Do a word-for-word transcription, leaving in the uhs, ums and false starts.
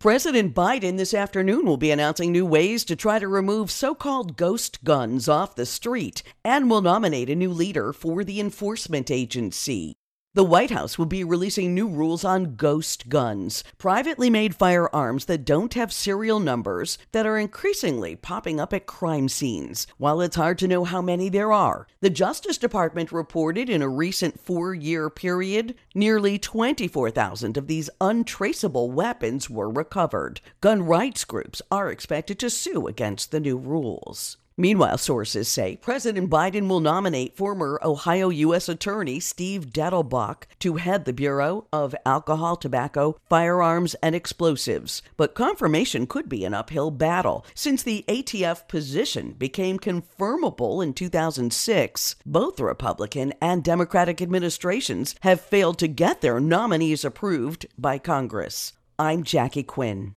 President Biden this afternoon will be announcing new ways to try to remove so-called ghost guns off the street and will nominate a new leader for the enforcement agency. The White House will be releasing new rules on ghost guns, privately made firearms that don't have serial numbers that are increasingly popping up at crime scenes. While it's hard to know how many there are, the Justice Department reported in a recent four-year period, nearly twenty-four thousand of these untraceable weapons were recovered. Gun rights groups are expected to sue against the new rules. Meanwhile, sources say President Biden will nominate former Ohio U S Attorney Steve Dettelbach to head the Bureau of Alcohol, Tobacco, Firearms, and Explosives. But confirmation could be an uphill battle. Since the A T F position became confirmable in two thousand six, both Republican and Democratic administrations have failed to get their nominees approved by Congress. I'm Jackie Quinn.